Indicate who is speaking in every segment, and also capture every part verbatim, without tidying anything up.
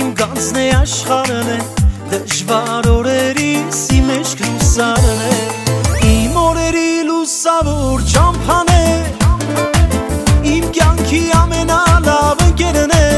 Speaker 1: իմ գանձն է աշխարհն է, դժվար օրերիս իմ էշքն ու սարն է, իմ օրերի լուսավոր ճամփան է, իմ կյանքի ամենալավ ընկերն է,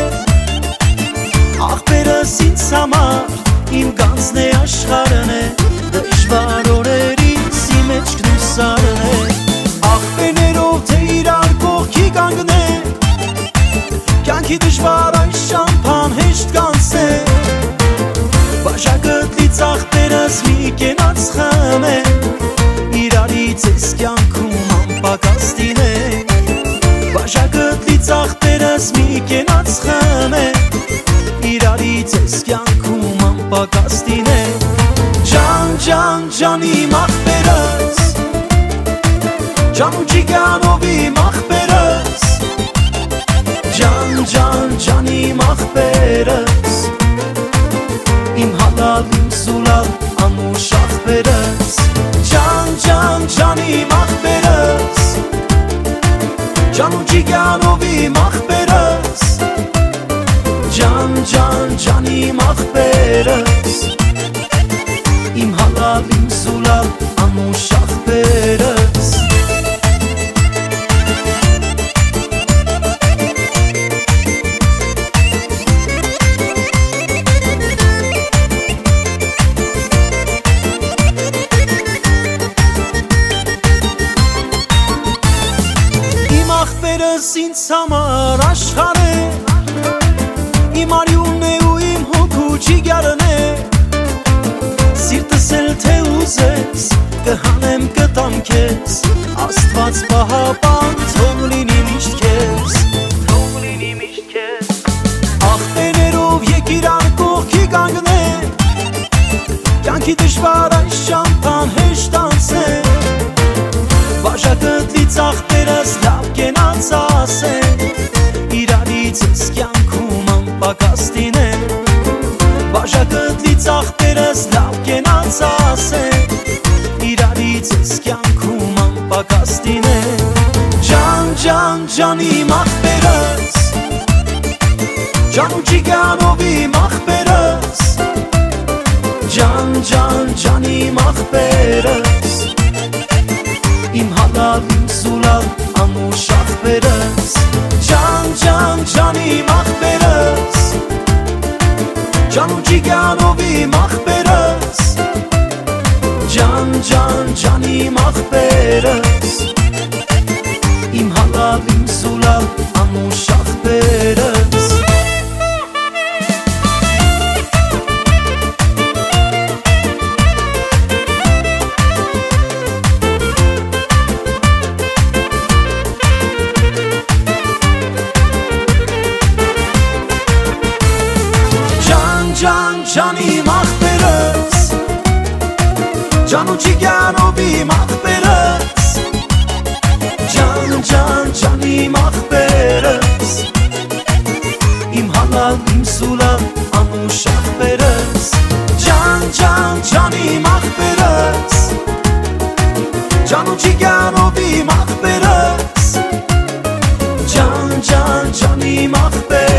Speaker 1: աղբերս ինձ համար իմ գանձն է աշխարհն է, դժվար օրերիս իմ էշքն ու սարն է, աղբերներով թե իրար կողքի կանգնեն, կյանքի դժվար այս ճամփան հեշտ կանցե, բաժակըտլից աղբերս մի կենաց խմե, իրարից ես կյանքում անպակաս դինենք, բաժակըտլից աղբերս մի կենաց խմե, իրարից ես կյանքում անպակաս դինենք, ջան ջան ջան իմ աղբերս, ջան ու ջիգանով իմ աղբերս, ջան ջան ջան իմ աղբերս, իմ հալալ իմ սուլալ անուշ աղբերս, ջան ջան ջան իմ աղբերս, ջան ու ջիգանով իմ աղբերս, ջան ջան ջան իմ աղբերս, իմ հալալ իմ սուլալ անուշ աղբերս, աղբերս ինձ համար աշխարհ է, իմ արյունն է ու իմ հոգու ջիգարն է, սիրտս էլ թե ուզես, կհանեմ կտամ քեզ, Աստված պահապան թող լինի միշտ քեզ, թող լինի միշտ քեզ, աղբերներով եկ իրար կողքի կանգնենք, կյանքի դժվար այս ճամփան հեշտ անցնենք, բաժակըտլից աղբերս լավ կենաց ասենք, իրարից ես կյանքում անպակաս դինենք, բաժակըտլից աղբերս լավ կենաց ասենք, իրարից ես կյանքում անպակաս դինենք, ջան ջան ջան իմ աղբերս, ջան ու ջիգանով իմ աղբերս, ջան ջան ջան իմ աղբերս, իմ հալալ իմ սուլալ անուշ աղբերս, ջան ջան ջան իմ աղբերս, ջան ու ջիգանով իմ աղբերս, ջան ջան ջան իմ աղբերս, իմ հալալ իմ սուլալ անուշ աղբերս, ջան ջան իմ աղբերս, ջան ու ջիգանով իմ աղբերս, ջան ջան ջան իմ աղբերս, իմ հալալ իմ սուլալ անուշ աղբերս, ջան ջան ջան իմ աղբերս, ջան ու ջիգանով իմ աղբերս, ջան ջան ջան իմ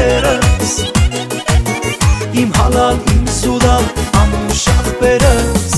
Speaker 1: աղբերս, իմ հալալ իմ սուլալ անուշ աղբերս,